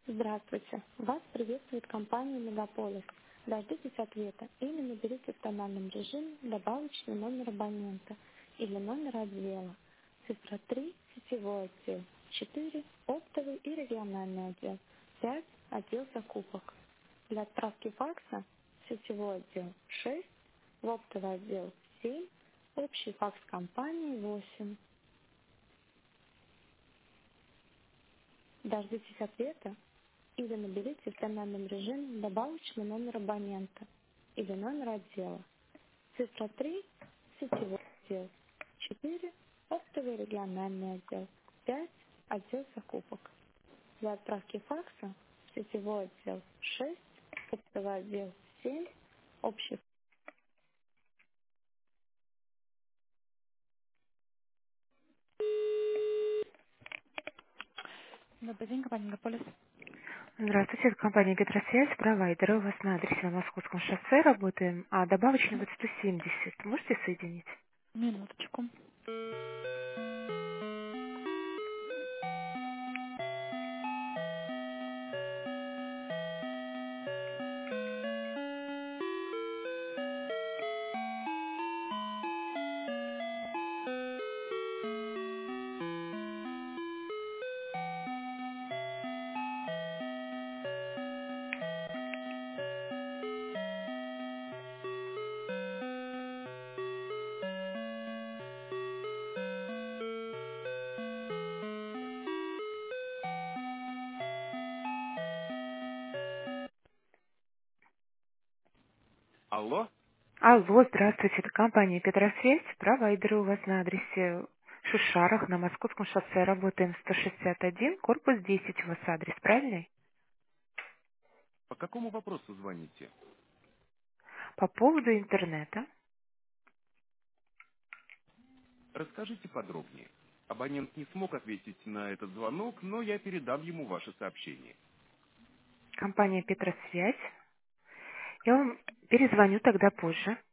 Здравствуйте. Вас приветствует компания «Мегаполис». Дождитесь ответа или наберите в тональном режиме добавочный номер абонента или номер отдела. Цифра 3 – сетевой отдел. 4 – оптовый и региональный отдел. 5 – отдел закупок. Для отправки факса – сетевой отдел 6, в оптовый отдел 7, общий факс компании 8. Дождитесь ответа или наберите в тональном режиме добавочный номер абонента или номер отдела. Цифра 3 – сетевой отдел. 4 – оптовый региональный отдел. 5 – отдел закупок. Для отправки факса сетевой отдел 6, оптовый отдел 7, общий. Добрый день, компания «Мегаполис». Здравствуйте, это компания «Петросвязь», провайдер. У вас на адресе на Московском шоссе работаем, а добавочный вот 170. Можете соединить? Минуточку. Алло, Алло, здравствуйте, это компания «Петросвязь», провайдер. У вас на адресе Шушарах на Московском шоссе работаем 161, корпус 10 у вас адрес, правильный? по какому вопросу звоните? По поводу интернета. Расскажите подробнее. Абонент не смог ответить на этот звонок, но я передам ему ваше сообщение. Компания «Петросвязь». Я вам перезвоню тогда позже.